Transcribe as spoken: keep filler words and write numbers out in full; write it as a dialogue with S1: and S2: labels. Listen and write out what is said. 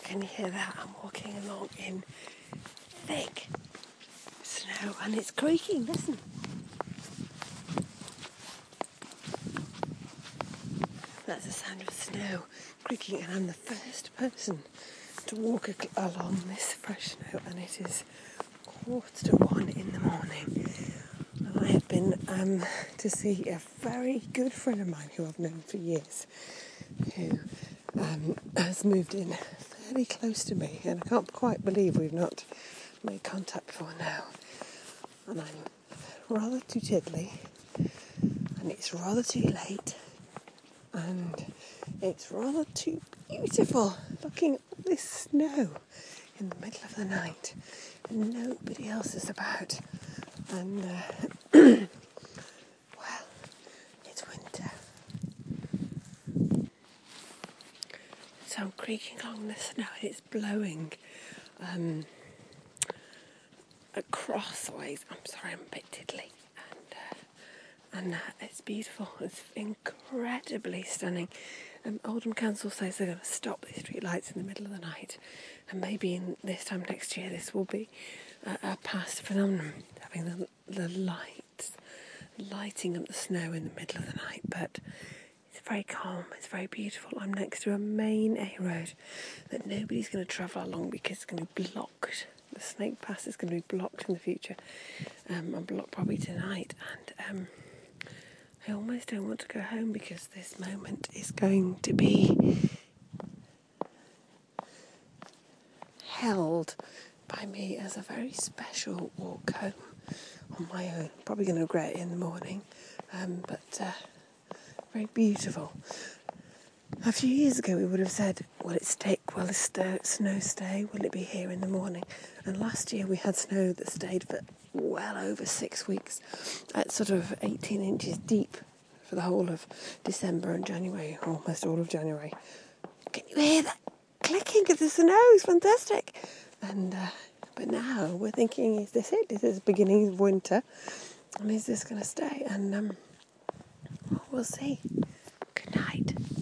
S1: Can you hear that? I'm walking along in thick snow and it's creaking, listen. That's the sound of snow creaking, and I'm the first person to walk along this fresh snow, and it is quarter to one in the morning. And I have been um, to see a very good friend of mine who I've known for years, who um, has moved in fairly close to me, and I can't quite believe we've not made contact before now. And I'm rather too tiddly, and it's rather too late, and it's rather too beautiful looking at all this snow in the middle of the night, and nobody else is about. And uh, well, it's winter. So I'm creaking along the snow and it's blowing um, across ways. I'm sorry, I'm a bit tiddly. And, uh, and uh, it's beautiful. It's incredibly stunning. Um, Oldham Council says they're going to stop the street lights in the middle of the night. And maybe in this time next year this will be a, a past phenomenon, having the, the lights lighting up the snow in the middle of the night. But it's very calm, it's very beautiful. I'm next to a main A road that nobody's going to travel along because it's going to be blocked. The Snake Pass is going to be blocked in the future. Um, I'm blocked probably tonight, and um, I almost don't want to go home because this moment is going to be held by me as a very special walk home on my own. Probably going to regret it in the morning, um, but uh, very beautiful. A few years ago we would have said, will it stick, will the st- snow stay, will it be here in the morning? And last year we had snow that stayed for well over six weeks at sort of eighteen inches deep for the whole of December and January, almost all of January. Can you hear that clicking of the snow? It's fantastic. And uh, but now we're thinking, is this it? Is this the beginning of winter? And is this going to stay? And um, we'll see. Good night.